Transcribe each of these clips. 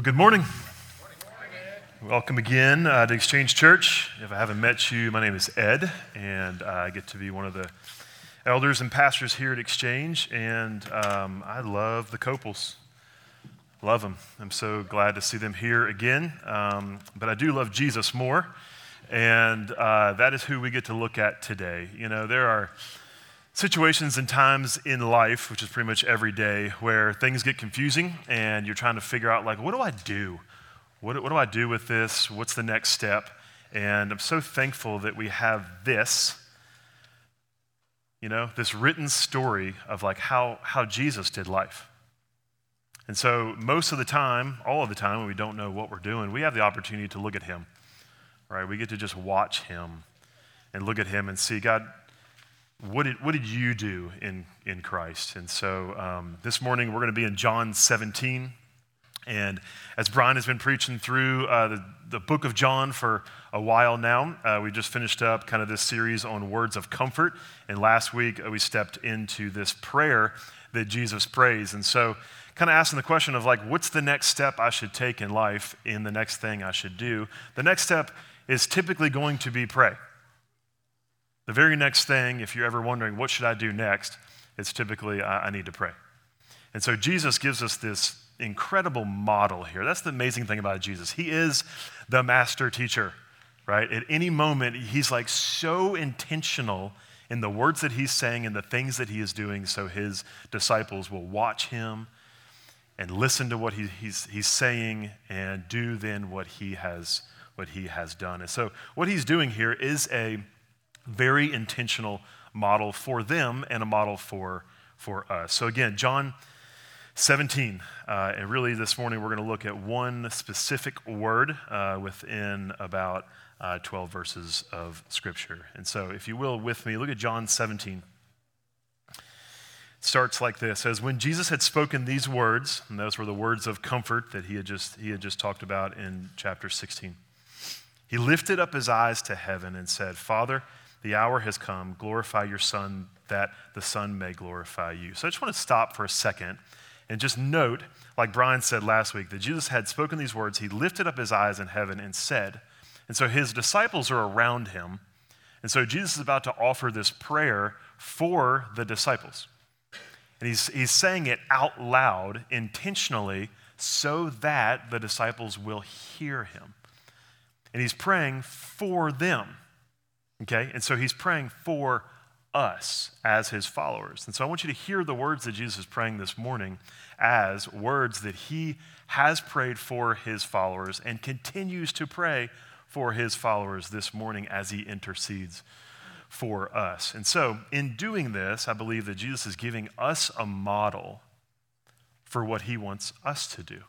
Well, good morning. Welcome again to Exchange Church. If I haven't met you, my name is Ed, and I get to be one of the elders and pastors here at Exchange, and I love the Copels. Love them. I'm so glad to see them here again, but I do love Jesus more, and that is who we get to look at today. You know, there are situations and times in life, which is pretty much every day, where things get confusing and you're trying to figure out, like, what do I do? What do I do with this? What's the next step? And I'm so thankful that we have this, this written story of like how Jesus did life. And so most of the time, all of the time, when we don't know what we're doing, we have the opportunity to look at him, right? We get to just watch him and look at him and see, God, what did you do in Christ? And so this morning we're going to be in John 17. And as Brian has been preaching through the book of John for a while now, we just finished up kind of this series on words of comfort. And last week we stepped into this prayer that Jesus prays. And so kind of asking the question of like, what's the next step I should take in life in the next thing I should do? The next step is typically going to be pray. The very next thing, if you're ever wondering, what should I do next? It's typically, I need to pray. And so Jesus gives us this incredible model here. That's the amazing thing about Jesus. He is the master teacher, right? At any moment, he's like so intentional in the words that he's saying and the things that he is doing, so his disciples will watch him and listen to what he's saying and do then what he has done. And so what he's doing here is a very intentional model for them and a model for us. So again, John 17, and really this morning we're going to look at one specific word within about 12 verses of Scripture. And so if you will, with me, look at John 17. It starts like this. It says, when Jesus had spoken these words, and those were the words of comfort that he had just talked about in chapter 16, he lifted up his eyes to heaven and said, Father, the hour has come, glorify your Son, that the Son may glorify you. So I just want to stop for a second and just note, like Brian said last week, that Jesus had spoken these words, he lifted up his eyes in heaven and said, and so his disciples are around him, and so Jesus is about to offer this prayer for the disciples. And he's saying it out loud intentionally so that the disciples will hear him. And he's praying for them. Okay, and so he's praying for us as his followers. And so I want you to hear the words that Jesus is praying this morning as words that he has prayed for his followers and continues to pray for his followers this morning as he intercedes for us. And so in doing this, I believe that Jesus is giving us a model for what he wants us to do.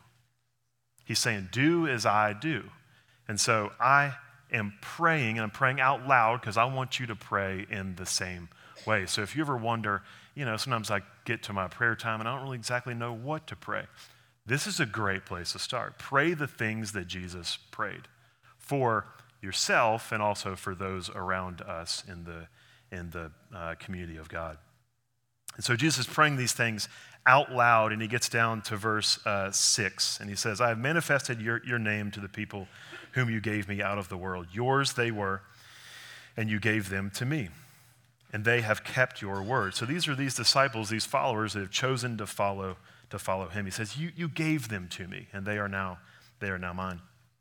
He's saying, do as I do. And so I am praying, and I'm praying out loud because I want you to pray in the same way. So if you ever wonder, sometimes I get to my prayer time and I don't really exactly know what to pray. This is a great place to start. Pray the things that Jesus prayed for yourself and also for those around us in the community of God. And so Jesus is praying these things out loud, and he gets down to verse 6, and he says, I have manifested your name to the people whom you gave me out of the world. Yours they were, and you gave them to me, and they have kept your word. So these are these disciples, these followers that have chosen to follow him. He says, you gave them to me, and they are now mine.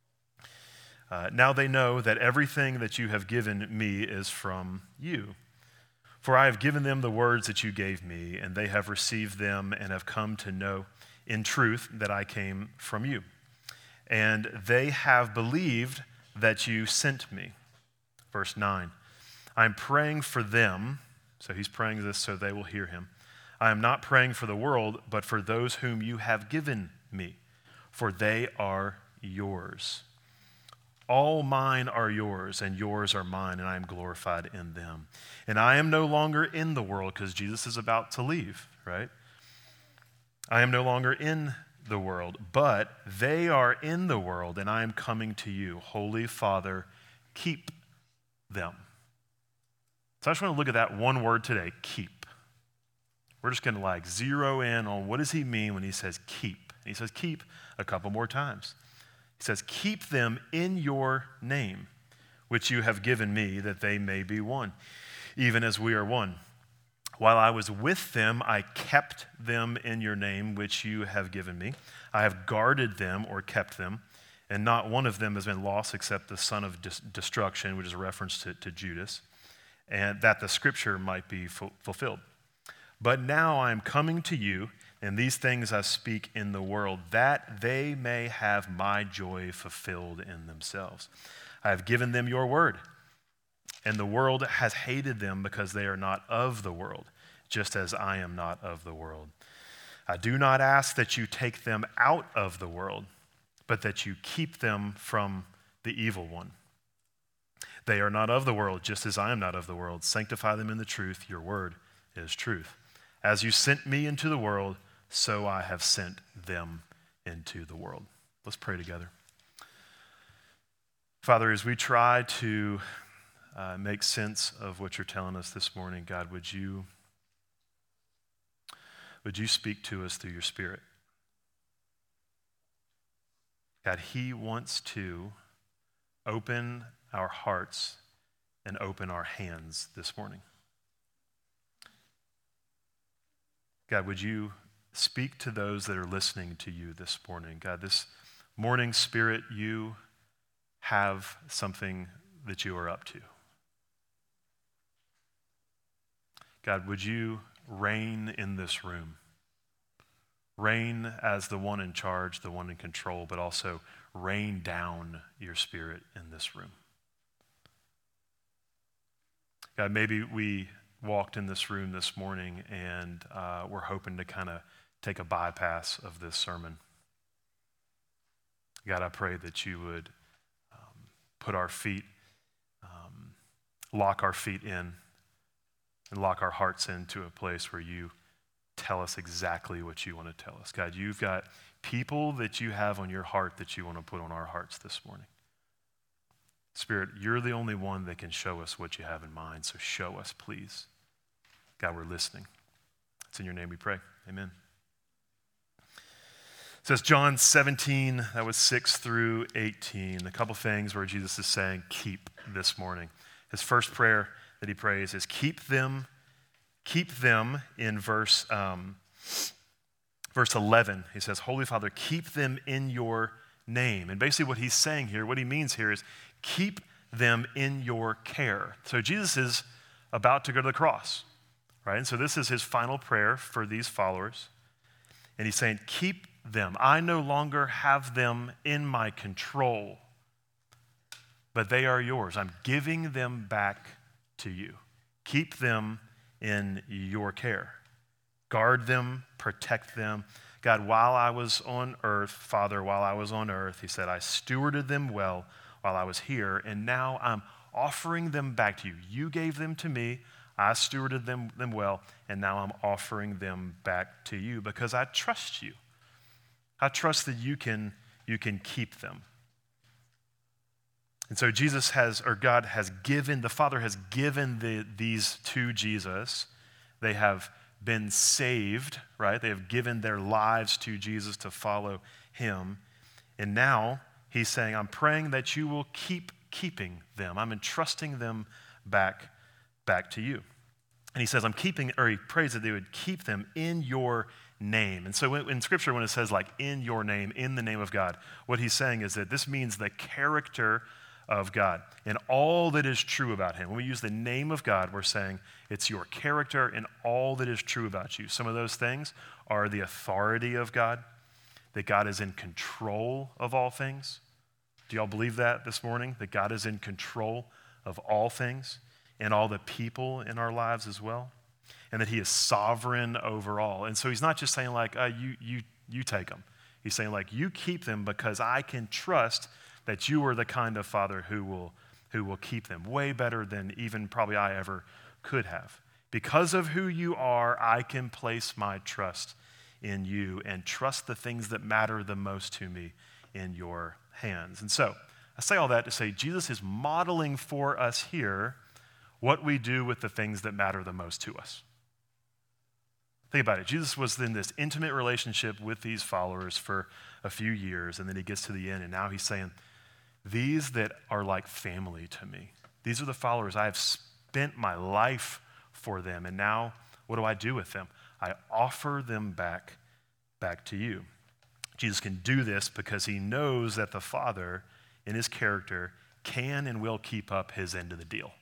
Now they know that everything that you have given me is from you. For I have given them the words that you gave me, and they have received them and have come to know in truth that I came from you. And they have believed that you sent me. Verse 9, I'm praying for them. So he's praying this so they will hear him. I am not praying for the world, but for those whom you have given me, for they are yours. All mine are yours, and yours are mine, and I am glorified in them. And I am no longer in the world, because Jesus is about to leave, right? I am no longer in the world, but they are in the world, and I am coming to you. Holy Father, keep them. So I just want to look at that one word today, keep. We're just going to zero in on what does he mean when he says keep. And he says, keep a couple more times. He says, keep them in your name, which you have given me, that they may be one, even as we are one. While I was with them, I kept them in your name, which you have given me. I have guarded them or kept them, and not one of them has been lost except the son of destruction, which is a reference to Judas, and that the scripture might be fulfilled. But now I am coming to you, and these things I speak in the world, that they may have my joy fulfilled in themselves. I have given them your word, and the world has hated them because they are not of the world, just as I am not of the world. I do not ask that you take them out of the world, but that you keep them from the evil one. They are not of the world, just as I am not of the world. Sanctify them in the truth. Your word is truth. As you sent me into the world, so I have sent them into the world. Let's pray together. Father, as we try to make sense of what you're telling us this morning, God, would you speak to us through your Spirit? God, he wants to open our hearts and open our hands this morning. God, would you speak to those that are listening to you this morning? God, this morning, Spirit, you have something that you are up to. God, would you reign in this room? Reign as the one in charge, the one in control, but also rain down your Spirit in this room. God, maybe we walked in this room this morning and we're hoping to kind of take a bypass of this sermon. God, I pray that you would put our feet, lock our feet in, and lock our hearts into a place where you tell us exactly what you want to tell us. God, you've got people that you have on your heart that you want to put on our hearts this morning. Spirit, you're the only one that can show us what you have in mind, so show us, please. God, we're listening. It's in your name we pray. Amen. It says John 17, that was 6 through 18. A couple things where Jesus is saying, keep this morning. His first prayer that he prays is keep them in verse 11. He says, Holy Father, keep them in your name. And basically what he's saying here, what he means here is keep them in your care. So Jesus is about to go to the cross, right? And so this is his final prayer for these followers. And he's saying, keep them. I no longer have them in my control, but they are yours. I'm giving them back to you. Keep them in your care. Guard them, protect them. God, while I was on earth, Father, while I was on earth, he said, I stewarded them well while I was here, and now I'm offering them back to you. You gave them to me. I stewarded them well, and now I'm offering them back to you because I trust you. I trust that you can keep them. And so the Father has given these to Jesus. They have been saved, right? They have given their lives to Jesus to follow him. And now he's saying, I'm praying that you will keep keeping them. I'm entrusting them back to you. And he says, he prays that they would keep them in your name. And so in Scripture, when it says like in your name, in the name of God, what he's saying is that this means the character of God and all that is true about him. When we use the name of God, we're saying it's your character and all that is true about you. Some of those things are the authority of God, that God is in control of all things. Do y'all believe that this morning? That God is in control of all things and all the people in our lives as well? And that he is sovereign over all. And so he's not just saying like, you take them. He's saying like, you keep them because I can trust that you are the kind of Father who will keep them way better than even probably I ever could have. Because of who you are, I can place my trust in you and trust the things that matter the most to me in your hands. And so I say all that to say Jesus is modeling for us here what we do with the things that matter the most to us. Think about it. Jesus was in this intimate relationship with these followers for a few years, and then he gets to the end, and now he's saying, these that are like family to me, these are the followers. I have spent my life for them, and now what do I do with them? I offer them back to you. Jesus can do this because he knows that the Father, in his character, can and will keep up his end of the deal.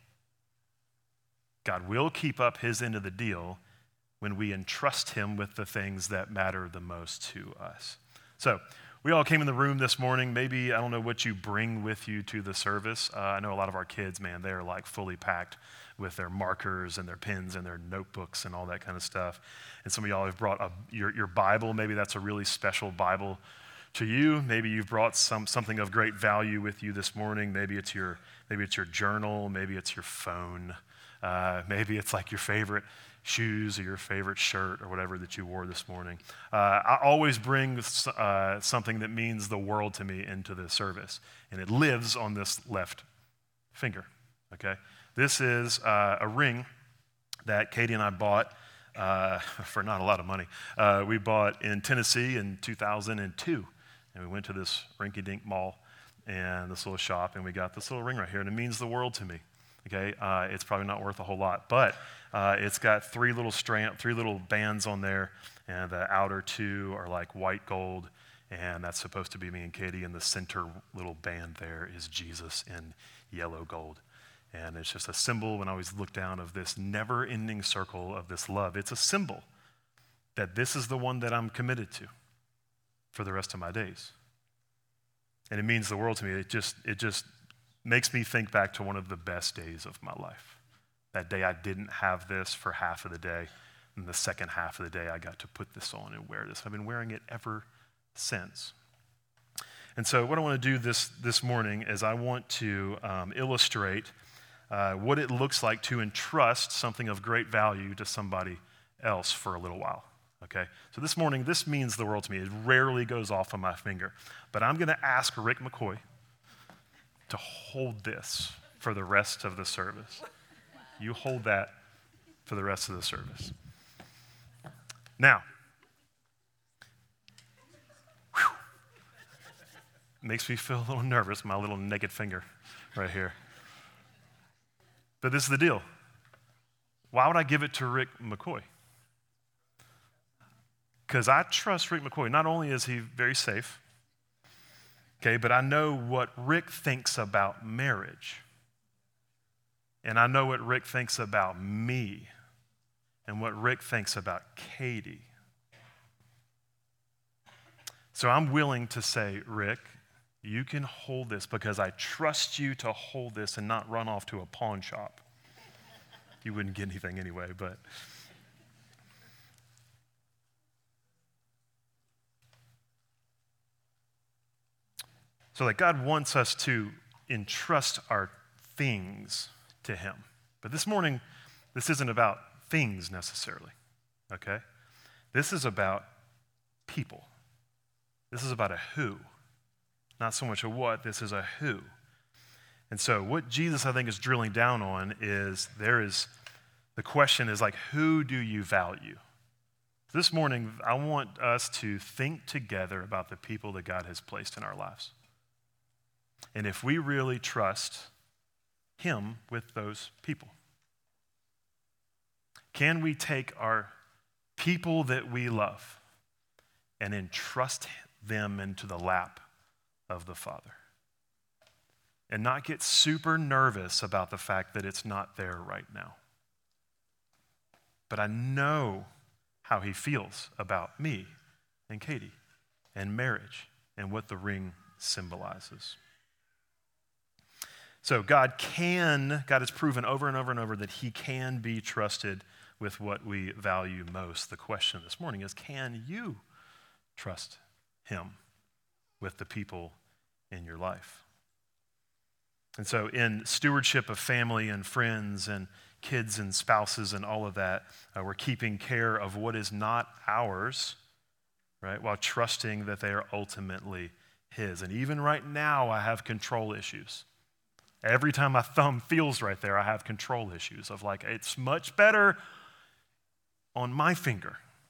God will keep up his end of the deal when we entrust him with the things that matter the most to us. So we all came in the room this morning. Maybe, I don't know what you bring with you to the service. I know a lot of our kids, man, they're like fully packed with their markers and their pens and their notebooks and all that kind of stuff. And some of y'all have brought your Bible. Maybe that's a really special Bible to you. Maybe you've brought something of great value with you this morning. Maybe it's your journal. Maybe it's your phone. Maybe it's like your favorite shoes or your favorite shirt or whatever that you wore this morning. I always bring something that means the world to me into the service, and it lives on this left finger, okay? This is a ring that Katie and I bought for not a lot of money. We bought in Tennessee in 2002, and we went to this rinky-dink mall and this little shop, and we got this little ring right here, and it means the world to me. Okay, it's probably not worth a whole lot, but it's got three little bands on there, and the outer two are like white gold, and that's supposed to be me and Katie, and the center little band there is Jesus in yellow gold. And it's just a symbol, when I always look down, of this never-ending circle of this love. It's a symbol that this is the one that I'm committed to for the rest of my days. And it means the world to me. It just makes me think back to one of the best days of my life. That day I didn't have this for half of the day, and the second half of the day I got to put this on and wear this. I've been wearing it ever since. And so what I want to do this morning is I want to illustrate what it looks like to entrust something of great value to somebody else for a little while. Okay, so this morning, this means the world to me. It rarely goes off on my finger, but I'm going to ask Rick McCoy to hold this for the rest of the service. You hold that for the rest of the service. Now, makes me feel a little nervous, my little naked finger right here. But this is the deal. Why would I give it to Rick McCoy? Because I trust Rick McCoy. Not only is he very safe, okay, but I know what Rick thinks about marriage. And I know what Rick thinks about me. And what Rick thinks about Katie. So I'm willing to say, Rick, you can hold this because I trust you to hold this and not run off to a pawn shop. You wouldn't get anything anyway, but... So that God wants us to entrust our things to him. But this morning, this isn't about things necessarily, okay? This is about people. This is about a who. Not so much a what, this is a who. And so what Jesus, I think, is drilling down on is the question is like, who do you value? This morning, I want us to think together about the people that God has placed in our lives. And if we really trust him with those people, can we take our people that we love and entrust them into the lap of the Father? And not get super nervous about the fact that it's not there right now. But I know how he feels about me and Katie and marriage and what the ring symbolizes. So God has proven over and over and over that he can be trusted with what we value most. The question this morning is, can you trust him with the people in your life? And so in stewardship of family and friends and kids and spouses and all of that, we're keeping care of what is not ours, right, while trusting that they are ultimately his. And even right now, I have control issues. Every time my thumb feels right there, I have control issues of like, it's much better on my finger.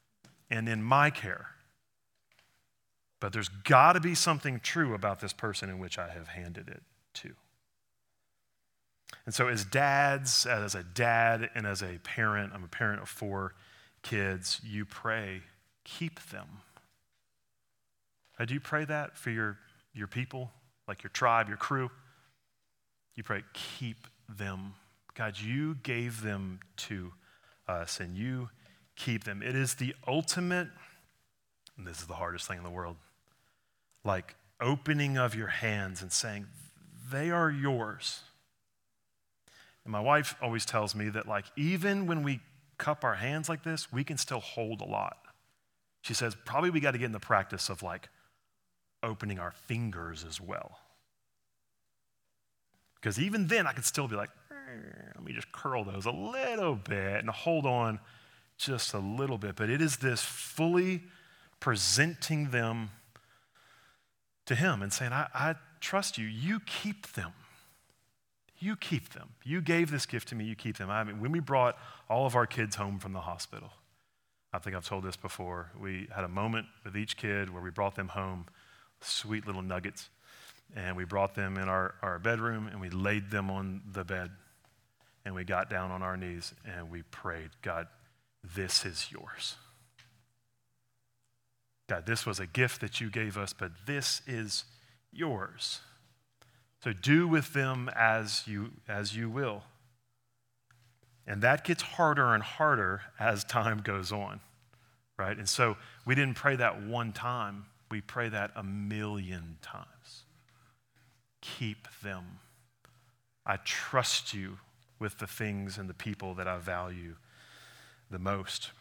and in my care. But there's got to be something true about this person in which I have handed it to. And so as dads, as a dad and as a parent, I'm a parent of 4 kids, you pray, keep them. Do you pray that for your people, like your tribe, your crew? You pray, keep them. God, you gave them to us and you keep them. It is the ultimate, and this is the hardest thing in the world, like opening of your hands and saying, they are yours. And my wife always tells me that like even when we cup our hands like this, we can still hold a lot. She says, probably we got to get in the practice of like opening our fingers as well. Because even then I could still be like, let me just curl those a little bit and hold on just a little bit. But it is this fully presenting them to him and saying, I trust you. You keep them. You keep them. You gave this gift to me. You keep them. I mean, when we brought all of our kids home from the hospital, I think I've told this before, we had a moment with each kid where we brought them home, sweet little nuggets, and we brought them in our bedroom and we laid them on the bed and we got down on our knees and we prayed, God, this is yours. God, this was a gift that you gave us, but this is yours. So do with them as you will. And that gets harder and harder as time goes on, right? And so we didn't pray that one time. We pray that 1,000,000 times. Keep them. I trust you with the things and the people that I value the most.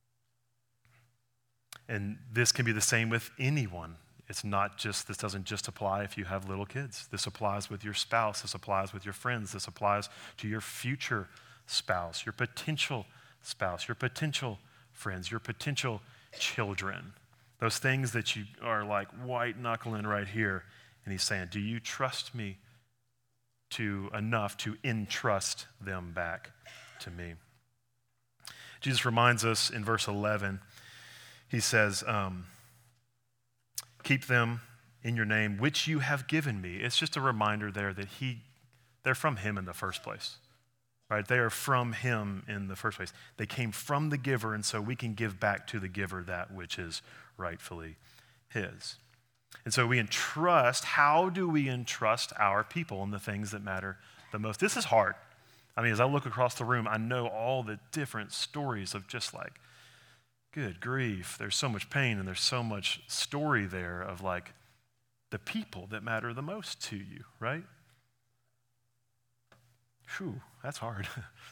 And this can be the same with anyone. This doesn't just apply if you have little kids. This applies with your spouse. This applies with your friends. This applies to your future spouse, your potential spouse, your potential friends, your potential children. Those things that you are like white knuckling right here. And he's saying, do you trust me enough to entrust them back to me? Jesus reminds us in verse 11, he says, keep them in your name, which you have given me. It's just a reminder there that they're from him in the first place, right? They are from him in the first place. They came from the giver, and so we can give back to the giver that which is rightfully his. And so how do we entrust our people in the things that matter the most? This is hard. I mean, as I look across the room, I know all the different stories of just like, good grief, there's so much pain and there's so much story there of like the people that matter the most to you, right? Whew, that's hard.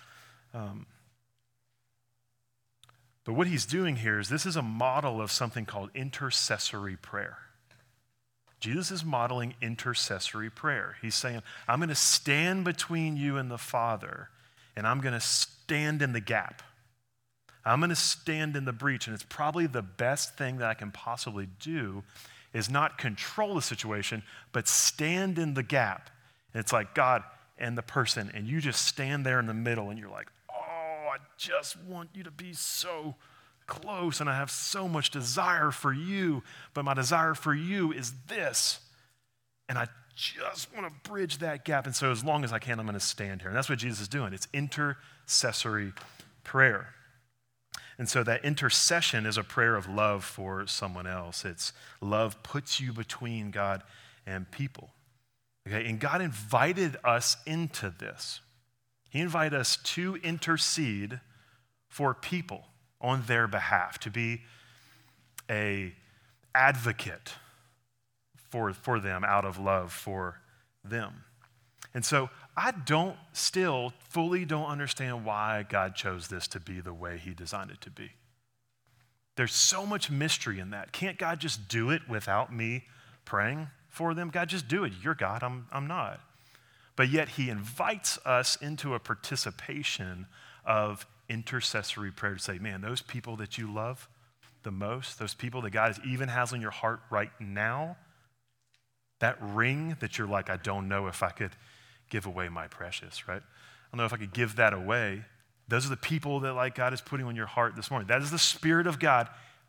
But what he's doing here is this is a model of something called intercessory prayer. Jesus is modeling intercessory prayer. He's saying, I'm going to stand between you and the Father, and I'm going to stand in the gap. I'm going to stand in the breach, and it's probably the best thing that I can possibly do is not control the situation, but stand in the gap. And it's like God and the person, and you just stand there in the middle, and you're like, oh, I just want you to be so close, and I have so much desire for you, but my desire for you is this, and I just want to bridge that gap, and so as long as I can, I'm going to stand here. And that's what Jesus is doing. It's intercessory prayer. And so that intercession is a prayer of love for someone else. It's love puts you between God and people. Okay, and God invited us into this. He invited us to intercede for people on their behalf, to be an advocate for them out of love for them. And so I fully don't understand why God chose this to be the way he designed it to be. There's so much mystery in that. Can't God just do it without me praying for them? God, just do it. You're God, I'm not. But yet he invites us into a participation of intercessory prayer to say, man, those people that you love the most, those people that God even has on your heart right now, that ring that you're like, I don't know if I could give away my precious, right? I don't know if I could give that away. Those are the people that like God is putting on your heart this morning. That is the Spirit of God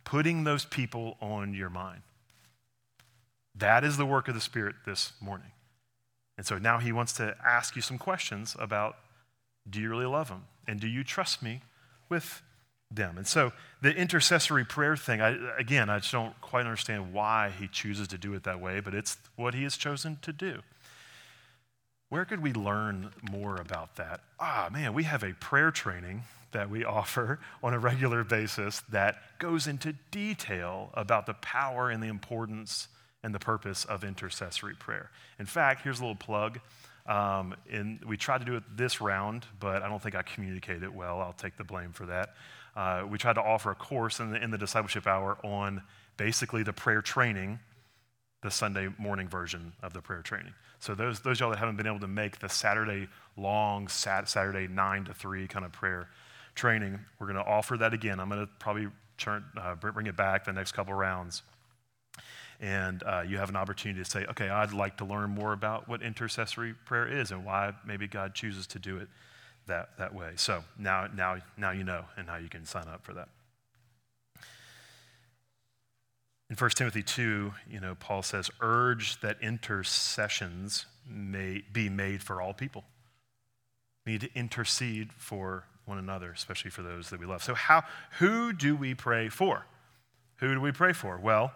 putting those people on your mind. That is the work of the Spirit this morning. And so now he wants to ask you some questions about, do you really love them? And do you trust me with them? And so the intercessory prayer thing, I just don't quite understand why he chooses to do it that way, but it's what he has chosen to do. Where could we learn more about that? We have a prayer training that we offer on a regular basis that goes into detail about the power and the importance and the purpose of intercessory prayer. In fact, here's a little plug. We tried to do it this round, but I don't think I communicated it well. I'll take the blame for that. We tried to offer a course in the discipleship hour on basically the prayer training, the Sunday morning version of the prayer training. So those y'all that haven't been able to make the Saturday 9 to 3 kind of prayer training, we're going to offer that again. I'm going to probably bring it back the next couple rounds. And you have an opportunity to say, okay, I'd like to learn more about what intercessory prayer is and why maybe God chooses to do it that way. So now you know, and now you can sign up for that. In 1 Timothy 2, Paul says, urge that intercessions may be made for all people. We need to intercede for one another, especially for those that we love. So who do we pray for? Who do we pray for? Well,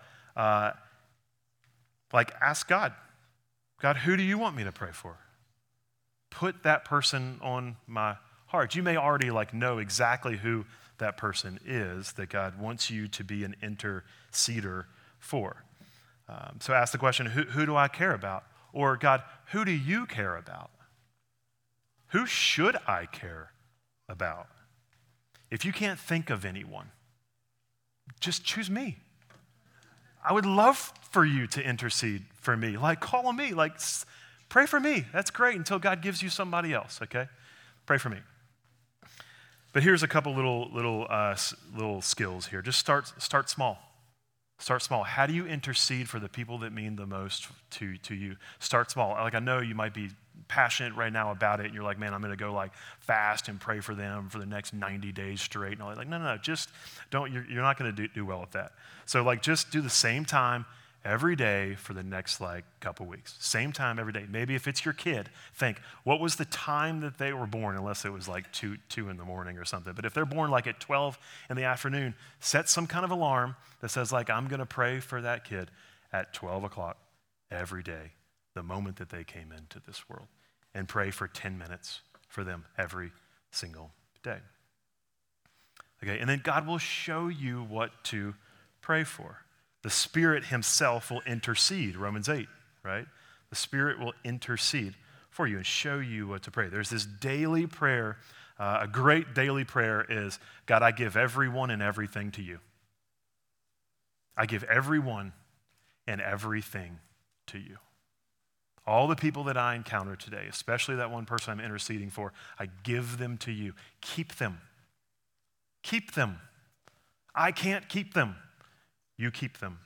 ask God. God, who do you want me to pray for? Put that person on my heart. You may already know exactly who that person is that God wants you to be an interceder for. So ask the question, who do I care about? Or God, who do you care about? Who should I care about? If you can't think of anyone, just choose me. I would love for you to intercede for me. Call on me. Pray for me. That's great until God gives you somebody else, okay? Pray for me. But here's a couple little skills here. Just start small. Start small. How do you intercede for the people that mean the most to you? Start small. I know you might be passionate right now about it, and you're like, man, I'm going to go fast and pray for them for the next 90 days straight. And all that. No, just don't. You're not going to do well with that. So just do the same time every day for the next couple weeks. Same time every day. Maybe if it's your kid, think, what was the time that they were born, unless it was 2 in the morning or something. But if they're born at 12 in the afternoon, set some kind of alarm that says I'm going to pray for that kid at 12 o'clock every day, the moment that they came into this world, and pray for 10 minutes for them every single day. Okay, and then God will show you what to pray for. The Spirit himself will intercede, Romans 8, right? The Spirit will intercede for you and show you what to pray. There's this daily prayer. A great daily prayer is, God, I give everyone and everything to you. I give everyone and everything to you. All the people that I encounter today, especially that one person I'm interceding for, I give them to you. Keep them. Keep them. I can't keep them. You keep them.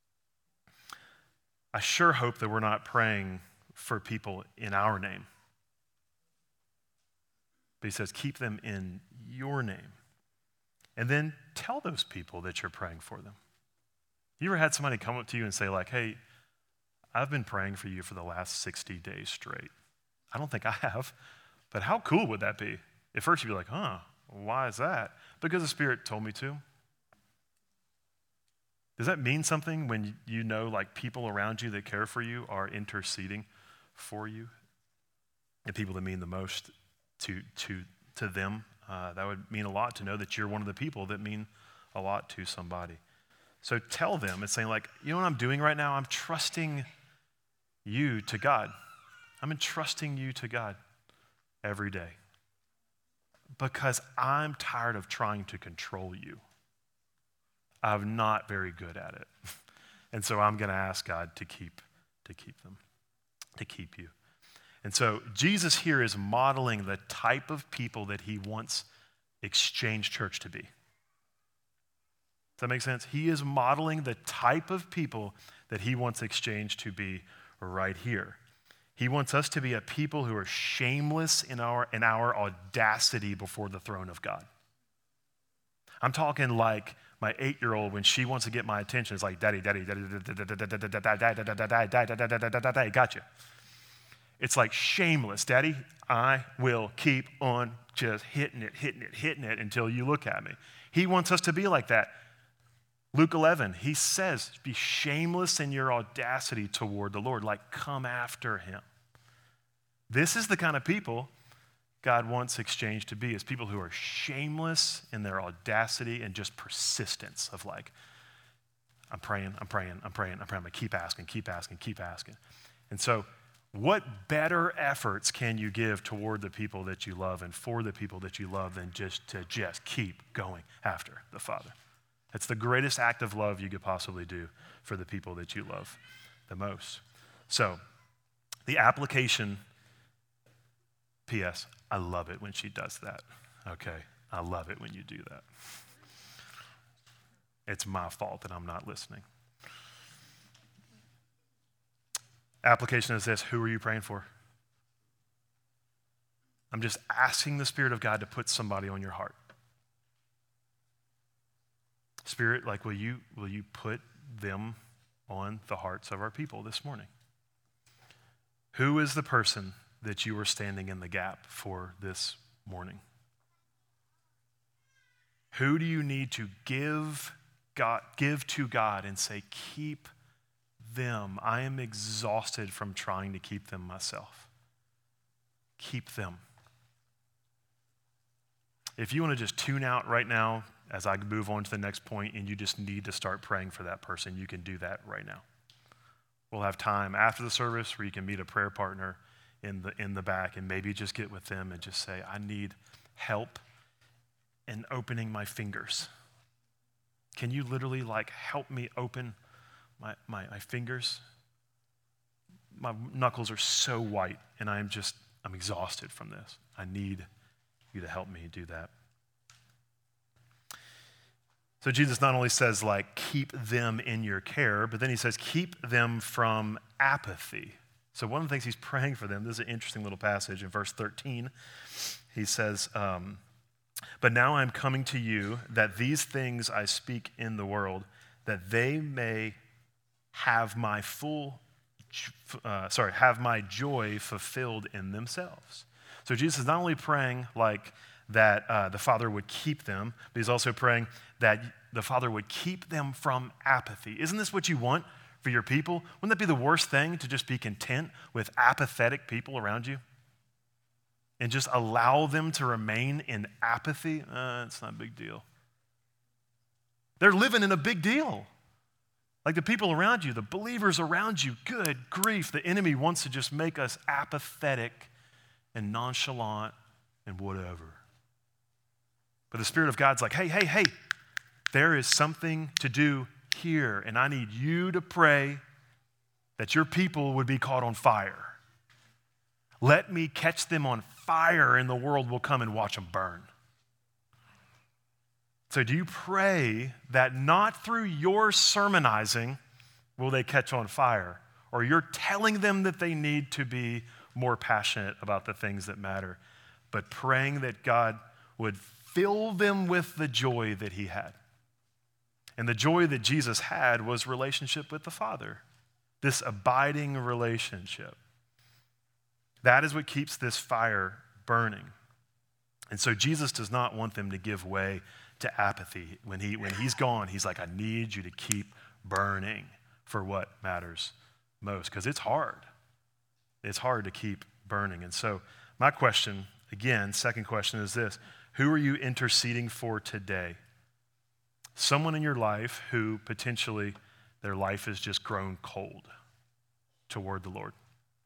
I sure hope that we're not praying for people in our name. But he says, keep them in your name. And then tell those people that you're praying for them. You ever had somebody come up to you and say hey, I've been praying for you for the last 60 days straight. I don't think I have, but how cool would that be? At first you'd be why is that? Because the Spirit told me to. Does that mean something when you know people around you that care for you are interceding for you? The people that mean the most to them, that would mean a lot to know that you're one of the people that mean a lot to somebody. So tell them and saying you know what I'm doing right now? I'm trusting you to God. I'm entrusting you to God every day because I'm tired of trying to control you. I'm not very good at it. And so I'm going to ask God to keep them, to keep you. And so Jesus here is modeling the type of people that he wants Exchange Church to be. Does that make sense? He is modeling the type of people that he wants Exchange to be right here. He wants us to be a people who are shameless in our audacity before the throne of God. I'm talking My 8-year-old, when she wants to get my attention, it's like, daddy, daddy, daddy, daddy, gotcha. It's like shameless, daddy, I will keep on just hitting it until you look at me. He wants us to be like that. Luke 11, he says, be shameless in your audacity toward the Lord, like come after him. This is the kind of people God wants Exchange to be, is people who are shameless in their audacity and just persistence of like, I'm praying, I'm going to keep asking. And so what better efforts can you give toward the people that you love and for the people that you love than just to keep going after the Father? It's the greatest act of love you could possibly do for the people that you love the most. So the application, P.S., I love it when she does that, okay? I love it when you do that. It's my fault that I'm not listening. Application is this: who are you praying for? I'm just asking the Spirit of God to put somebody on your heart. Spirit, like, will you put them on the hearts of our people this morning? Who is the person that you are standing in the gap for this morning? Who do you need to give to God and say, keep them? I am exhausted from trying to keep them myself. Keep them. If you want to just tune out right now as I move on to the next point and you just need to start praying for that person, you can do that right now. We'll have time after the service where you can meet a prayer partner in the back and maybe just get with them and just say, I need help in opening my fingers. Can you literally like help me open my fingers? My knuckles are so white and I'm exhausted from this. I need you to help me do that. So Jesus not only says like, keep them in your care, but then he says, keep them from apathy. So one of the things he's praying for them, this is an interesting little passage in verse 13. He says, but now I'm coming to you that these things I speak in the world, that they may have my have my joy fulfilled in themselves. So Jesus is not only praying like that the Father would keep them, but he's also praying that the Father would keep them from apathy. Isn't this what you want for your people? Wouldn't that be the worst thing, to just be content with apathetic people around you? And just allow them to remain in apathy? It's not a big deal. They're living in a big deal. Like the people around you, the believers around you, good grief, the enemy wants to just make us apathetic and nonchalant and whatever. But the Spirit of God's like, hey, there is something to do here, and I need you to pray that your people would be caught on fire. Let me catch them on fire, and the world will come and watch them burn. So do you pray that not through your sermonizing will they catch on fire, or you're telling them that they need to be more passionate about the things that matter, but praying that God would fill them with the joy that he had? And the joy that Jesus had was relationship with the Father, this abiding relationship. That is what keeps this fire burning. And so Jesus does not want them to give way to apathy. When he's gone, he's like, I need you to keep burning for what matters most, because it's hard. It's hard to keep burning. And so my question, again, second question is this: who are you interceding for today? Someone in your life who potentially their life has just grown cold toward the Lord.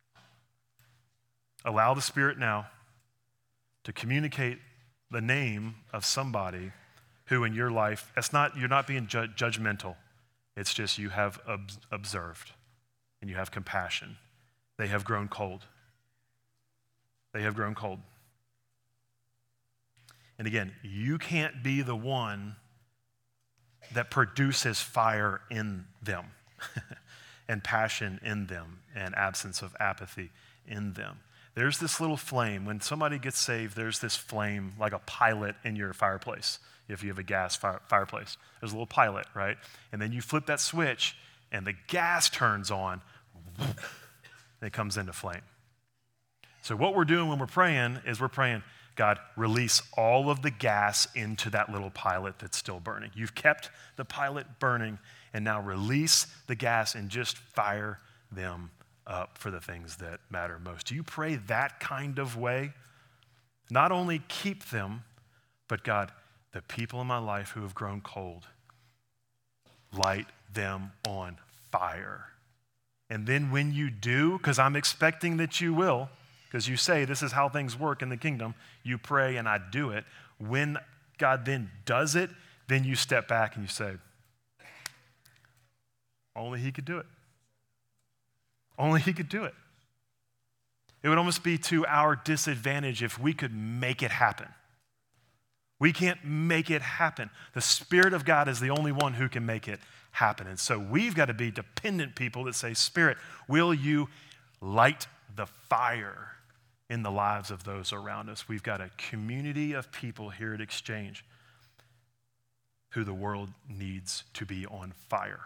Allow the Spirit now to communicate the name of somebody who in your life, you're not being judgmental. It's just you have observed and you have compassion. They have grown cold. They have grown cold. And again, you can't be the one that produces fire in them and passion in them and absence of apathy in them. There's this little flame. When somebody gets saved, there's this flame like a pilot in your fireplace. If you have a gas fireplace, there's a little pilot, right? And then you flip that switch and the gas turns on and it comes into flame. So what we're doing when we're praying is we're praying, God, release all of the gas into that little pilot that's still burning. You've kept the pilot burning, and now release the gas and just fire them up for the things that matter most. Do you pray that kind of way? Not only keep them, but God, the people in my life who have grown cold, light them on fire. And then when you do, because I'm expecting that you will, because you say this is how things work in the kingdom, you pray and I do it. When God then does it, then you step back and you say, only he could do it. Only he could do it. It would almost be to our disadvantage if we could make it happen. We can't make it happen. The Spirit of God is the only one who can make it happen. And so we've got to be dependent people that say, Spirit, will you light the fire in the lives of those around us? We've got a community of people here at Exchange who the world needs to be on fire.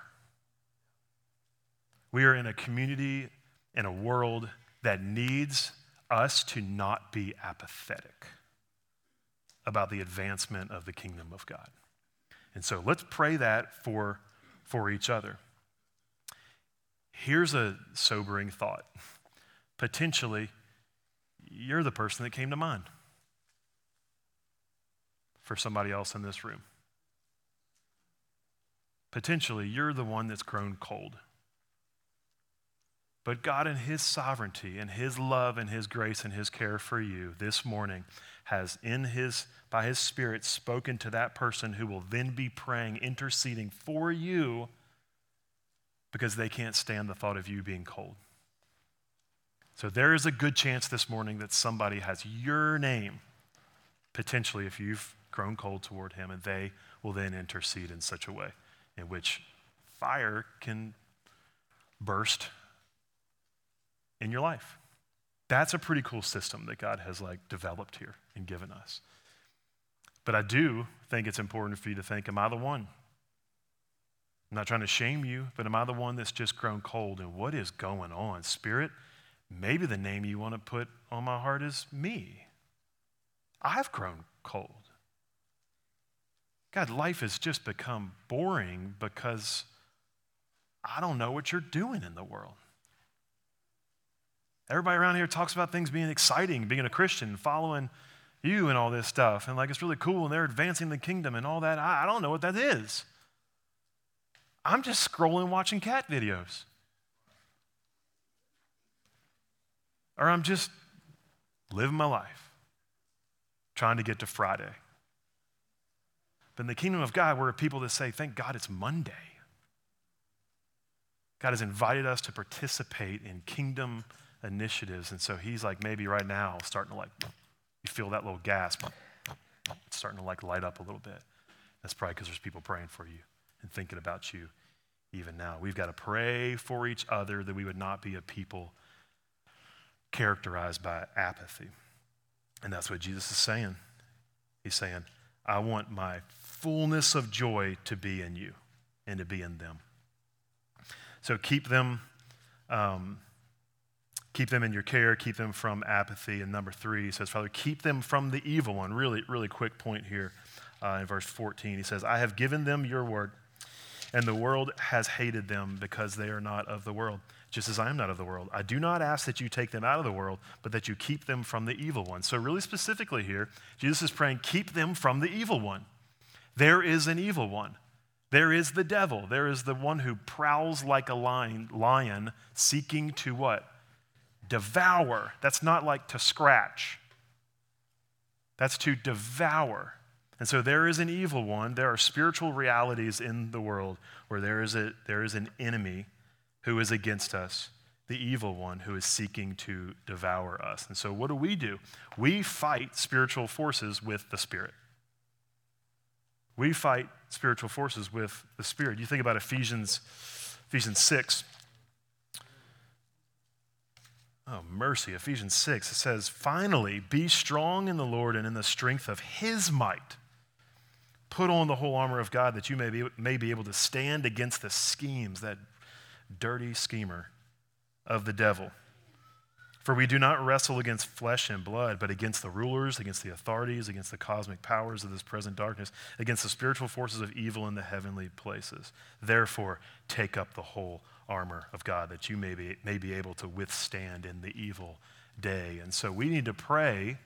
We are in a community, in a world that needs us to not be apathetic about the advancement of the kingdom of God. And so let's pray that for each other. Here's a sobering thought. Potentially, you're the person that came to mind for somebody else in this room. Potentially, you're the one that's grown cold. But God in his sovereignty and his love and his grace and his care for you this morning has by his Spirit spoken to that person who will then be praying, interceding for you because they can't stand the thought of you being cold. So there is a good chance this morning that somebody has your name, potentially if you've grown cold toward him, and they will then intercede in such a way in which fire can burst in your life. That's a pretty cool system that God has developed here and given us. But I do think it's important for you to think, am I the one? I'm not trying to shame you, but am I the one that's just grown cold? And what is going on? Spirit, maybe the name you want to put on my heart is me. I've grown cold. God, life has just become boring because I don't know what you're doing in the world. Everybody around here talks about things being exciting, being a Christian, following you and all this stuff. And it's really cool and they're advancing the kingdom and all that. I don't know what that is. I'm just scrolling watching cat videos. Or I'm just living my life, trying to get to Friday. But in the kingdom of God, we're people that say, thank God it's Monday. God has invited us to participate in kingdom initiatives. And so he's maybe right now starting to you feel that little gas. It's starting to light up a little bit. That's probably because there's people praying for you and thinking about you even now. We've got to pray for each other that we would not be a people characterized by apathy. And that's what Jesus is saying. He's saying, I want my fullness of joy to be in you and to be in them. So keep them in your care, keep them from apathy. And number 3, he says, Father, keep them from the evil one. Really, really quick point here in verse 14. He says, I have given them your word, and the world has hated them because they are not of the world, just as I am not of the world. I do not ask that you take them out of the world, but that you keep them from the evil one. So really specifically here, Jesus is praying, keep them from the evil one. There is an evil one. There is the devil. There is the one who prowls like a lion seeking to what? Devour. That's not to scratch. That's to devour. And so there is an evil one. There are spiritual realities in the world where there is an enemy who is against us, the evil one who is seeking to devour us. And so what do? We fight spiritual forces with the Spirit. We fight spiritual forces with the Spirit. You think about Ephesians 6. Oh, mercy. Ephesians 6, it says, finally, be strong in the Lord and in the strength of his might. Put on the whole armor of God that you may be able to stand against the schemes, that dirty schemer of the devil. For we do not wrestle against flesh and blood, but against the rulers, against the authorities, against the cosmic powers of this present darkness, against the spiritual forces of evil in the heavenly places. Therefore, take up the whole armor of God that you may be able to withstand in the evil day. And so we need to pray.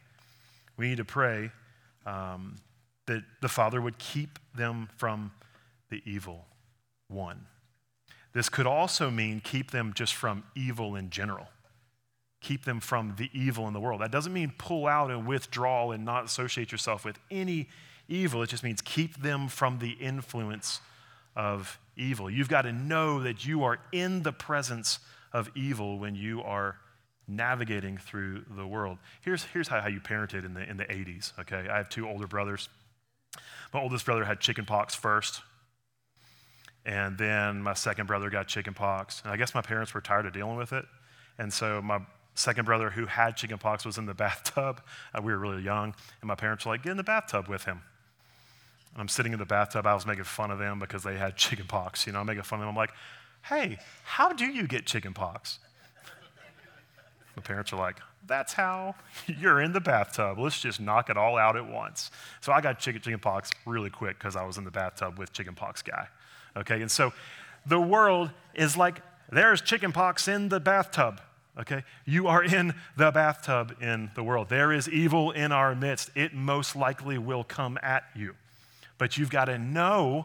That the Father would keep them from the evil one. This could also mean keep them just from evil in general. Keep them from the evil in the world. That doesn't mean pull out and withdraw and not associate yourself with any evil. It just means keep them from the influence of evil. You've got to know that you are in the presence of evil when you are navigating through the world. Here's how you parented in the 80s, okay? I have two older brothers. My oldest brother had chicken pox first, and then my second brother got chicken pox. And I guess my parents were tired of dealing with it. And so my second brother who had chicken pox was in the bathtub. We were really young, and my parents were like, get in the bathtub with him. And I'm sitting in the bathtub. I was making fun of them because they had chicken pox. I'm making fun of them. I'm like, hey, how do you get chicken pox? My parents are like, that's how you're in the bathtub. Let's just knock it all out at once. So I got chicken pox really quick because I was in the bathtub with chicken pox guy. Okay, and so the world is like, there's chicken pox in the bathtub. Okay, you are in the bathtub in the world. There is evil in our midst. It most likely will come at you. But you've got to know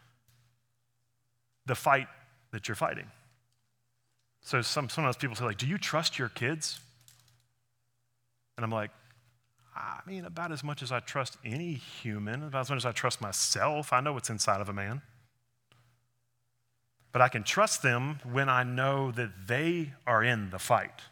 the fight that you're fighting. So sometimes people say, like, do you trust your kids? And I'm like, I mean, about as much as I trust any human, about as much as I trust myself. I know what's inside of a man. But I can trust them when I know that they are in the fight.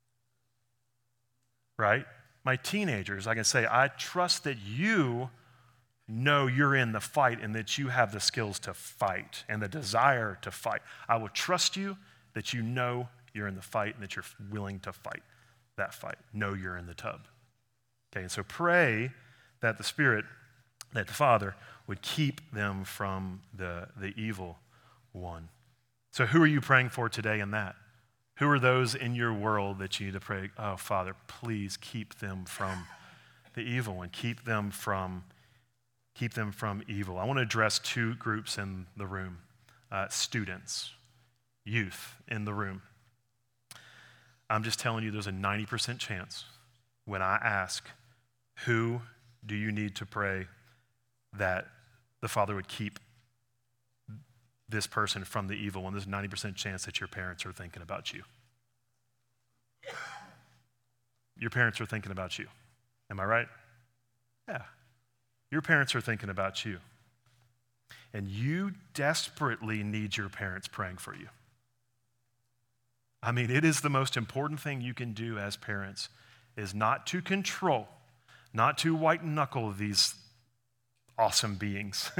Right? My teenagers, I can say, I trust that you know you're in the fight and that you have the skills to fight and the desire to fight. I will trust you that you know you're in the fight and that you're willing to fight that fight. Know you're in the tub. Okay, and so pray that the Spirit, that the Father would keep them from the evil one. So who are you praying for today in that? Who are those in your world that you need to pray, oh, Father, please keep them from the evil one. Keep them from evil. I want to address two groups in the room. Students, youth in the room. I'm just telling you there's a 90% chance when I ask, who do you need to pray that the Father would keep this person from the evil one? There's a 90% chance that your parents are thinking about you. Your parents are thinking about you. Am I right? Yeah. Your parents are thinking about you. And you desperately need your parents praying for you. I mean, it is the most important thing you can do as parents is not to control, not to white knuckle these awesome beings,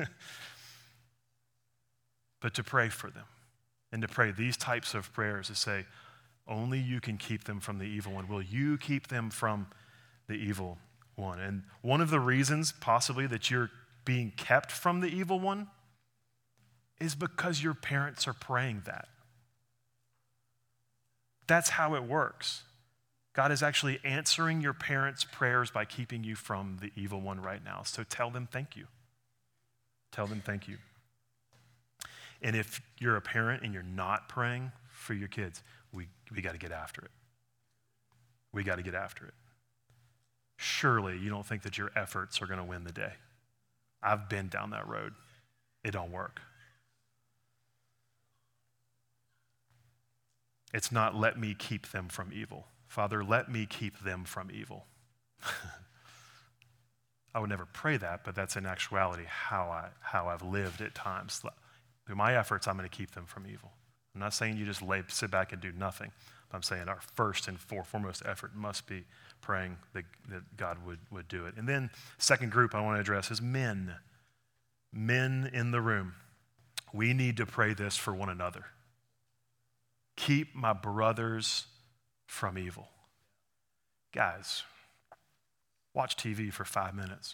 but to pray for them and to pray these types of prayers to say, only you can keep them from the evil one. Will you keep them from the evil one? And one of the reasons possibly that you're being kept from the evil one is because your parents are praying that. That's how it works. God is actually answering your parents' prayers by keeping you from the evil one right now. So tell them thank you. Tell them thank you. And if you're a parent and you're not praying for your kids, we got to get after it. We got to get after it. Surely you don't think that your efforts are going to win the day. I've been down that road. It don't work. It's not let me keep them from evil. Father, let me keep them from evil. I would never pray that, but that's in actuality how I've lived at times. Through my efforts, I'm going to keep them from evil. I'm not saying you just sit back and do nothing. I'm saying our first and foremost effort must be praying that God would do it. And then second group I want to address is men. Men in the room. We need to pray this for one another. Keep my brothers from evil. Guys, watch TV for 5 minutes.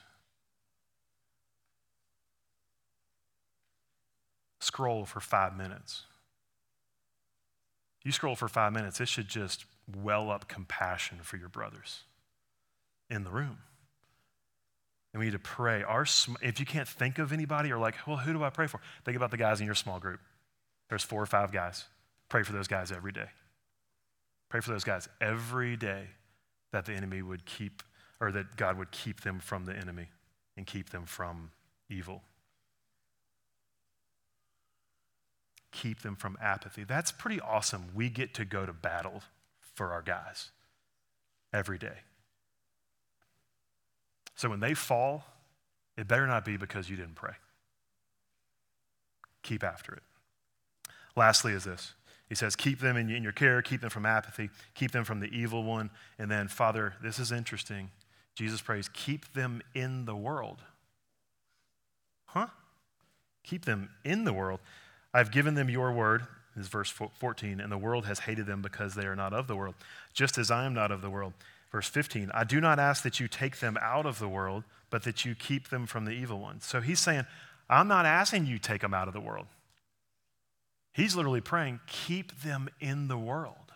Scroll for 5 minutes. You scroll for 5 minutes, it should just well up compassion for your brothers in the room. And we need to pray. If you can't think of anybody or like, well, who do I pray for? Think about the guys in your small group. There's 4 or 5 guys. Pray for those guys every day. Pray for those guys every day that the enemy would keep, or that God would keep them from the enemy and keep them from evil. Keep them from apathy. That's pretty awesome. We get to go to battle for our guys every day. So when they fall, it better not be because you didn't pray. Keep after it. Lastly is this. He says, keep them in your care, keep them from apathy, keep them from the evil one. And then, Father, this is interesting. Jesus prays, keep them in the world. Huh? Keep them in the world. I've given them your word, this is verse 14, and the world has hated them because they are not of the world, just as I am not of the world. Verse 15, I do not ask that you take them out of the world, but that you keep them from the evil one. So he's saying, I'm not asking you take them out of the world. He's literally praying, keep them in the world.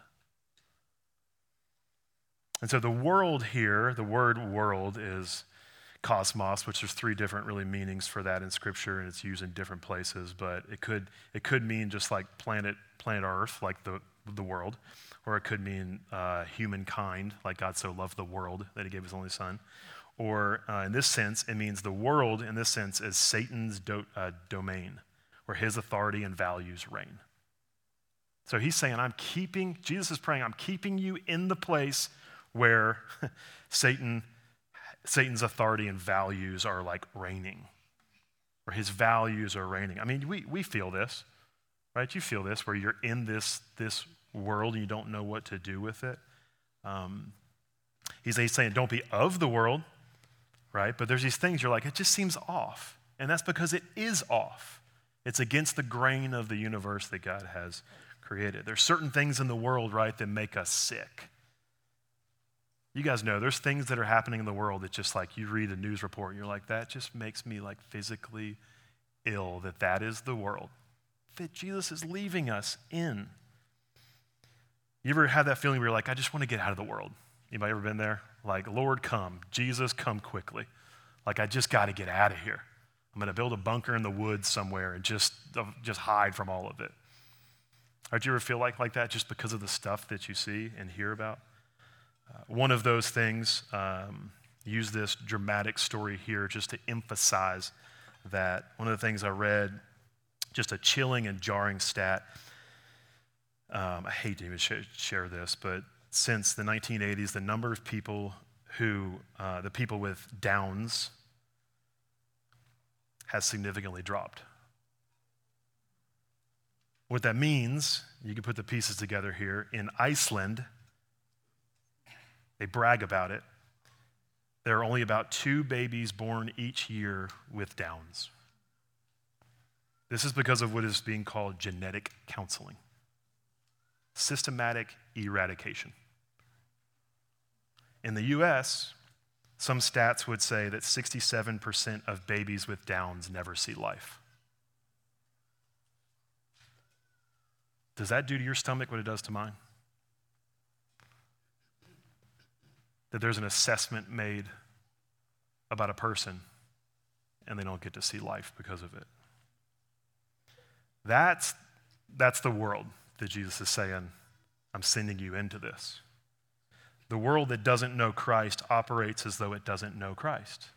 And so the world here, the word world is cosmos, which there's 3 different really meanings for that in Scripture, and it's used in different places, but it could mean just like planet Earth, like the world, or it could mean humankind, like God so loved the world that he gave his only son. Or in this sense, it means the world, in this sense, is Satan's domain, where his authority and values reign. So he's saying, Jesus is praying, I'm keeping you in the place where Satan's authority and values are like reigning, where his values are reigning. I mean, we feel this, right? You feel this, where you're in this world and you don't know what to do with it. He's saying, don't be of the world, right? But there's these things you're like, it just seems off. And that's because it is off. It's against the grain of the universe that God has created. There's certain things in the world, right, that make us sick. You guys know there's things that are happening in the world that just like you read a news report and you're like, that just makes me like physically ill, that is the world that Jesus is leaving us in. You ever had that feeling where you're like, I just want to get out of the world? Anybody ever been there? Like, Lord, come. Jesus, come quickly. Like, I just got to get out of here. I'm going to build a bunker in the woods somewhere and just hide from all of it. Or do you ever feel like that just because of the stuff that you see and hear about? One of those things, use this dramatic story here just to emphasize that. One of the things I read, just a chilling and jarring stat. I hate to even share this, but since the 1980s, the number of people the people with Downs has significantly dropped. What that means, you can put the pieces together here. In Iceland, they brag about it. There are only about 2 babies born each year with Downs. This is because of what is being called genetic counseling. Systematic eradication. In the U.S., some stats would say that 67% of babies with Downs never see life. Does that do to your stomach what it does to mine? That there's an assessment made about a person and they don't get to see life because of it. That's the world that Jesus is saying, I'm sending you into this. The world that doesn't know Christ operates as though it doesn't know Christ.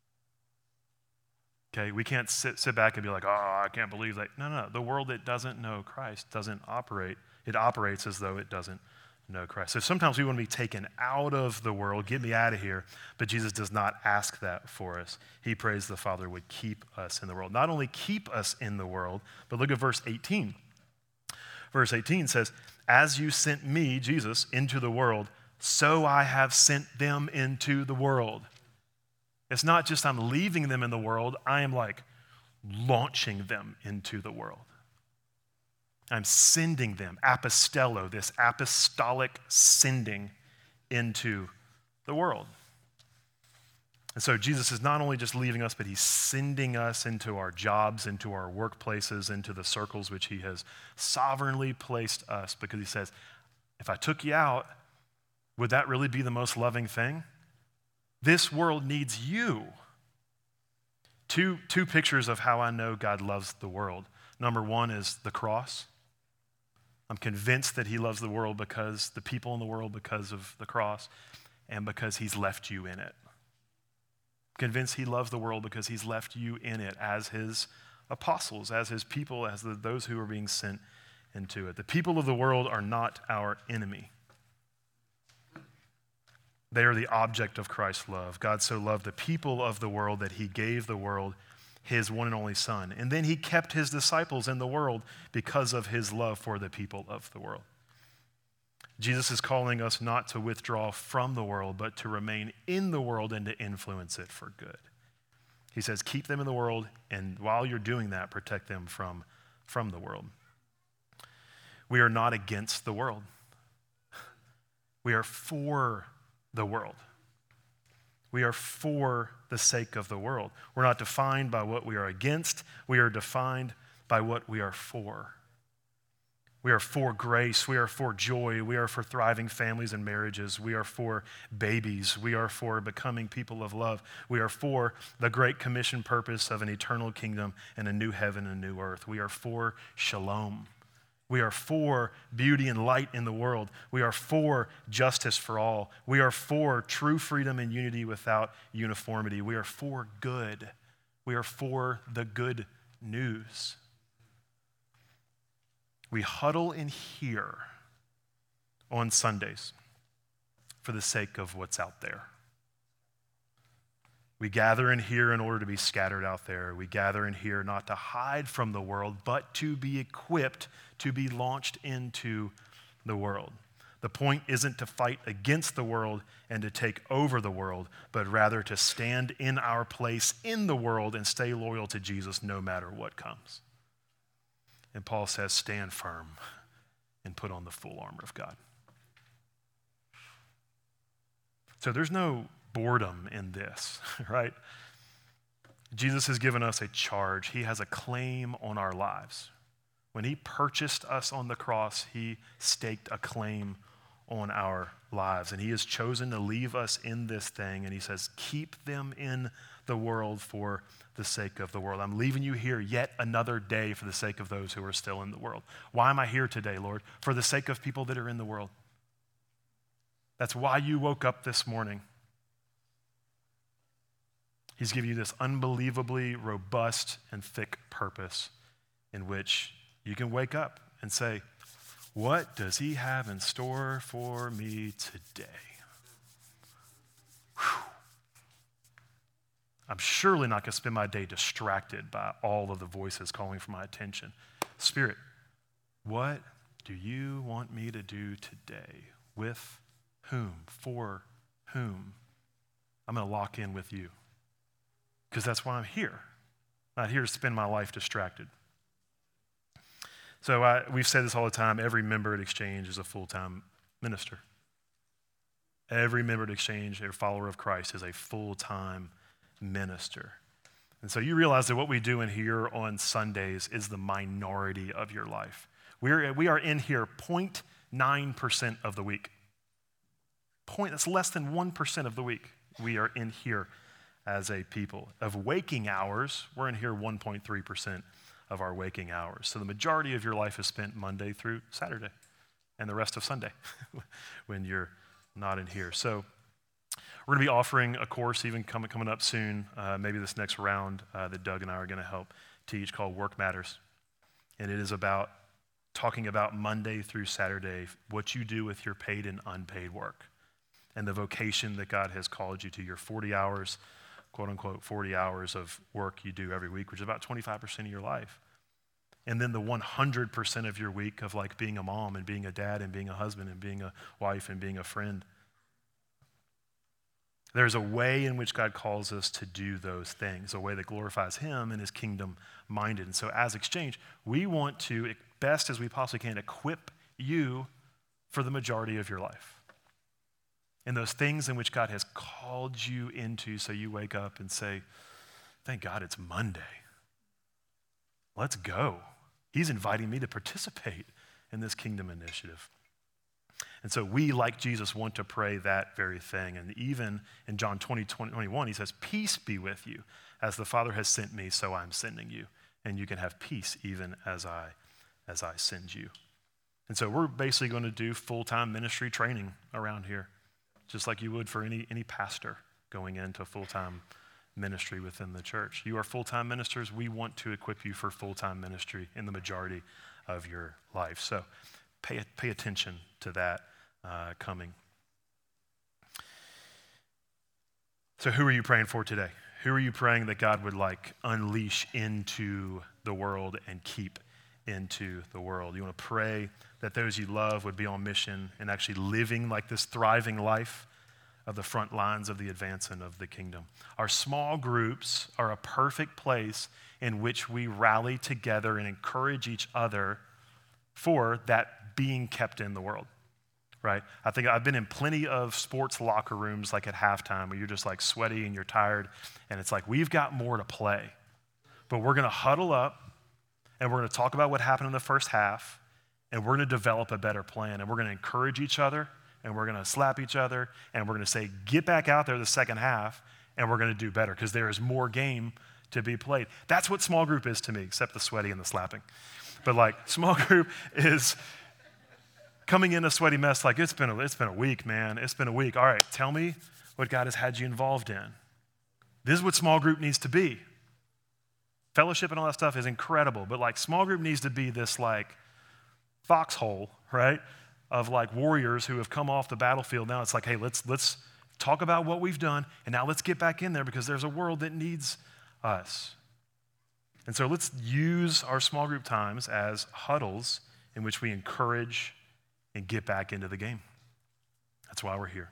Okay, we can't sit back and be like, oh, I can't believe that. No. The world that doesn't know Christ doesn't operate. It operates as though it doesn't know Christ. So sometimes we want to be taken out of the world, get me out of here, but Jesus does not ask that for us. He prays the Father would keep us in the world. Not only keep us in the world, but look at verse 18. Verse 18 says, as you sent me, Jesus, into the world, so I have sent them into the world. It's not just I'm leaving them in the world, I am like launching them into the world. I'm sending them, apostello, this apostolic sending into the world. And so Jesus is not only just leaving us, but he's sending us into our jobs, into our workplaces, into the circles which he has sovereignly placed us, because he says, if I took you out, would that really be the most loving thing? This world needs you. Two pictures of how I know God loves the world. Number one is the cross. I'm convinced that he loves the world because the people in the world because of the cross and because he's left you in it. Convinced he loves the world because he's left you in it as his apostles, as his people, as those who are being sent into it. The people of the world are not our enemy. They are the object of Christ's love. God so loved the people of the world that he gave the world his one and only Son. And then he kept his disciples in the world because of his love for the people of the world. Jesus is calling us not to withdraw from the world, but to remain in the world and to influence it for good. He says, keep them in the world, and while you're doing that, protect them from the world. We are not against the world. We are for the world. We are for the sake of the world. We're not defined by what we are against. We are defined by what we are for. We are for grace. We are for joy. We are for thriving families and marriages. We are for babies. We are for becoming people of love. We are for the great commission purpose of an eternal kingdom and a new heaven and a new earth. We are for shalom. We are for beauty and light in the world. We are for justice for all. We are for true freedom and unity without uniformity. We are for good. We are for the good news. We huddle in here on Sundays for the sake of what's out there. We gather in here in order to be scattered out there. We gather in here not to hide from the world, but to be equipped to be launched into the world. The point isn't to fight against the world and to take over the world, but rather to stand in our place in the world and stay loyal to Jesus no matter what comes. And Paul says, stand firm and put on the full armor of God. So there's no boredom in this, right? Jesus has given us a charge. He has a claim on our lives. When he purchased us on the cross, he staked a claim on our lives. And he has chosen to leave us in this thing. And he says, keep them in the world for the sake of the world. I'm leaving you here yet another day for the sake of those who are still in the world. Why am I here today, Lord? For the sake of people that are in the world. That's why you woke up this morning. He's given you this unbelievably robust and thick purpose in which you can wake up and say, what does he have in store for me today? Whew. I'm surely not going to spend my day distracted by all of the voices calling for my attention. Spirit, what do you want me to do today? With whom? For whom? I'm going to lock in with you because that's why I'm here. I'm not here to spend my life distracted. So we've said this all the time. Every member at Exchange is a full-time minister. Every member at Exchange, every follower of Christ is a full-time minister. And so you realize that what we do in here on Sundays is the minority of your life. We are in here 0.9% of the week. That's less than 1% of the week. We are in here as a people. Of waking hours, we're in here 1.3% of our waking hours. So the majority of your life is spent Monday through Saturday and the rest of Sunday when you're not in here. So we're going to be offering a course even coming up soon, maybe this next round that Doug and I are going to help teach called Work Matters. And it is about talking about Monday through Saturday, what you do with your paid and unpaid work and the vocation that God has called you to, your 40 hours, quote unquote, 40 hours of work you do every week, which is about 25% of your life. And then the 100% of your week of like being a mom and being a dad and being a husband and being a wife and being a friend. There's a way in which God calls us to do those things, a way that glorifies him and is kingdom minded. And so as Exchange, we want to best as we possibly can, equip you for the majority of your life. And those things in which God has called you into, so you wake up and say, thank God it's Monday. Let's go. He's inviting me to participate in this kingdom initiative. And so we, like Jesus, want to pray that very thing. And even in John 20:21, he says, peace be with you. As the Father has sent me, so I'm sending you. And you can have peace even as I send you. And so we're basically going to do full-time ministry training around here, just like you would for any pastor going into full-time ministry within the church. You are full-time ministers. We want to equip you for full-time ministry in the majority of your life. So pay attention to that coming. So who are you praying for today? Who are you praying that God would unleash into the world and keep into the world? You want to pray that those you love would be on mission and actually living like this thriving life of the front lines of the advancement of the kingdom. Our small groups are a perfect place in which we rally together and encourage each other for that being kept in the world, right? I think I've been in plenty of sports locker rooms at halftime where you're just sweaty and you're tired and it's we've got more to play, but we're going to huddle up and we're going to talk about what happened in the first half and we're going to develop a better plan and we're going to encourage each other and we're going to slap each other and we're going to say, get back out there the second half and we're going to do better because there is more game to be played. That's what small group is to me, except the sweaty and the slapping. But small group is coming in a sweaty mess it's been a week, man. It's been a week. All right, tell me what God has had you involved in. This is what small group needs to be. Fellowship and all that stuff is incredible, but small group needs to be this foxhole, right? Of warriors who have come off the battlefield. Now it's hey, let's talk about what we've done, and now let's get back in there because there's a world that needs us. And so let's use our small group times as huddles in which we encourage and get back into the game. That's why we're here.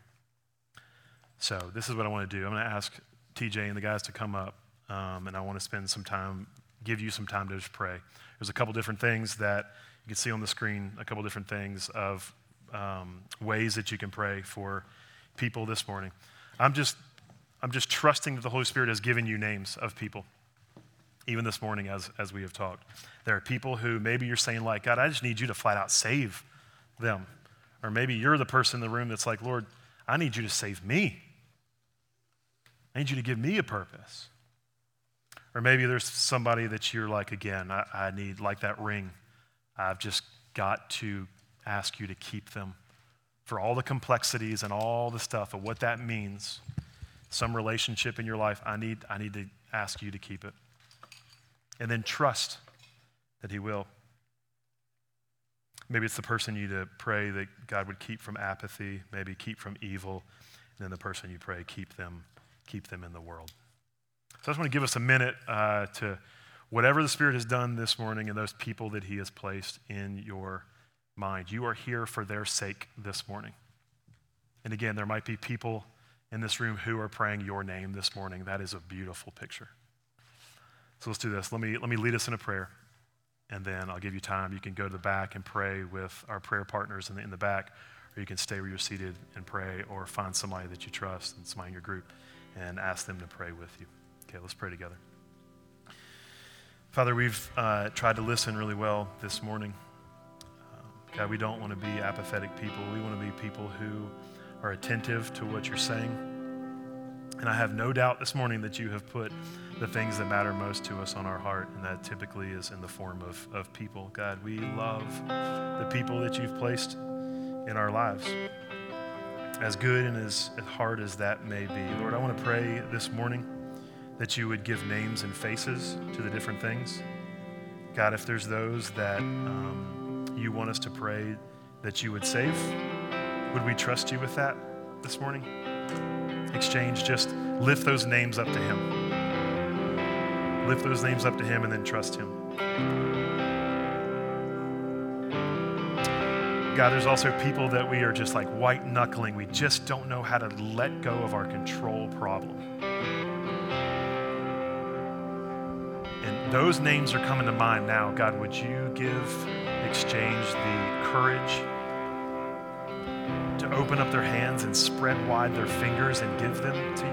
So this is what I want to do. I'm going to ask TJ and the guys to come up, and I want to spend some time, give you some time to just pray. There's a couple different things that you can see on the screen, a couple different things of ways that you can pray for people this morning. I'm just trusting that the Holy Spirit has given you names of people, even this morning as we have talked. There are people who maybe you're saying God, I just need you to flat out save them. Or maybe you're the person in the room that's Lord, I need you to save me. I need you to give me a purpose. Or maybe there's somebody that you're again, I need that ring. I've just got to ask you to keep them for all the complexities and all the stuff of what that means. Some relationship in your life, I need to ask you to keep it. And then trust that he will. Maybe it's the person you to pray that God would keep from apathy, maybe keep from evil, and then the person you pray, keep them in the world. So I just want to give us a minute to whatever the Spirit has done this morning and those people that he has placed in your mind. You are here for their sake this morning. And again, there might be people in this room who are praying your name this morning. That is a beautiful picture. So let's do this. Let me lead us in a prayer, and then I'll give you time. You can go to the back and pray with our prayer partners in the back, or you can stay where you're seated and pray, or find somebody that you trust and somebody in your group and ask them to pray with you. Okay, let's pray together. Father, we've tried to listen really well this morning. God, we don't want to be apathetic people. We want to be people who are attentive to what you're saying. And I have no doubt this morning that you have put the things that matter most to us on our heart, and that typically is in the form of people. God, we love the people that you've placed in our lives, as good and as hard as that may be. Lord, I want to pray this morning that you would give names and faces to the different things. God, if there's those that you want us to pray that you would save, would we trust you with that this morning? Exchange, just lift those names up to him. Lift those names up to him and then trust him. God, there's also people that we are just white knuckling. We just don't know how to let go of our control problem. And those names are coming to mind now. God, would you give exchange the courage to open up their hands and spread wide their fingers and give them to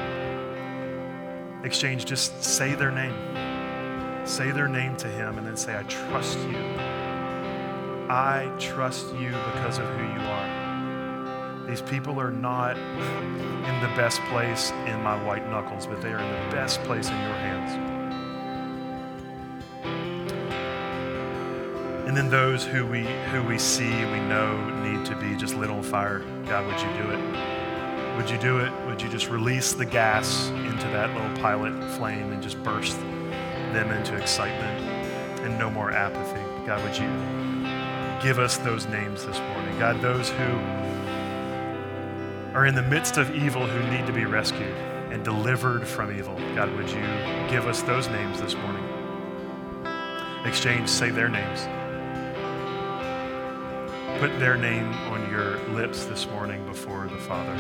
you. Exchange, just say their name. Say their name to him and then say, I trust you. I trust you because of who you are. These people are not in the best place in my white knuckles, but they are in the best place in your hands. And then those who we see, we know need to be just lit on fire. God, would you do it? Would you do it? Would you just release the gas into that little pilot flame and just burst them into excitement and no more apathy? God, would you give us those names this morning? God, those who are in the midst of evil who need to be rescued and delivered from evil. God, would you give us those names this morning? Exchange, say their names. Put their name on your lips this morning before the Father.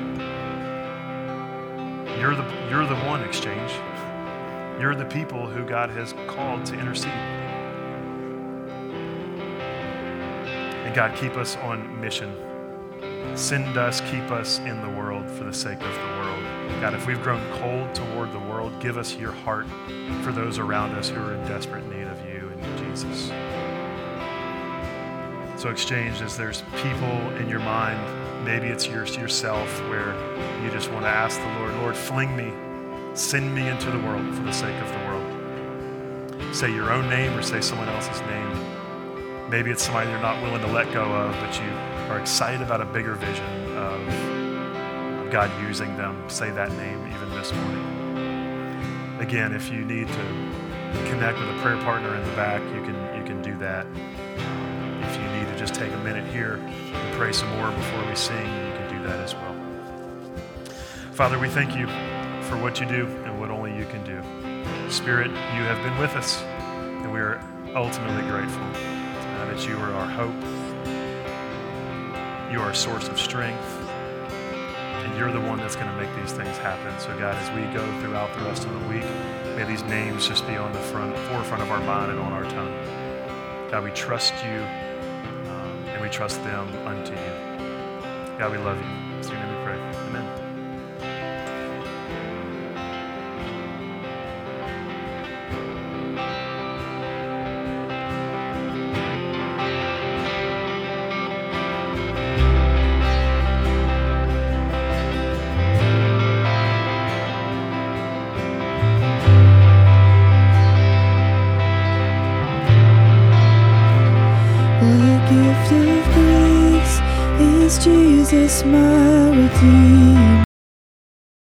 You're the one, Exchange. You're the people who God has called to intercede. And God, keep us on mission. Send us, keep us in the world for the sake of the world. God, if we've grown cold toward the world, give us your heart for those around us who are in desperate need of you and Jesus. So Exchange, as there's people in your mind, maybe it's yourself where you just want to ask the Lord, fling me, send me into the world for the sake of the world. Say your own name or say someone else's name. Maybe it's somebody you're not willing to let go of, but you are excited about a bigger vision of God using them. Say that name even this morning. Again, if you need to connect with a prayer partner in the back, you can do that. If you need to just take a minute here and pray some more before we sing, you can do that as well. Father, we thank you for what you do and what only you can do. Spirit, you have been with us, and we are ultimately grateful that you are our hope. You are a source of strength, and you're the one that's going to make these things happen. So God, as we go throughout the rest of the week, may these names just be on the forefront of our mind and on our tongue. God, we trust you, and we trust them unto you. God, we love you. In your name we pray. Amen. Gift of grace is Jesus, my Redeemer.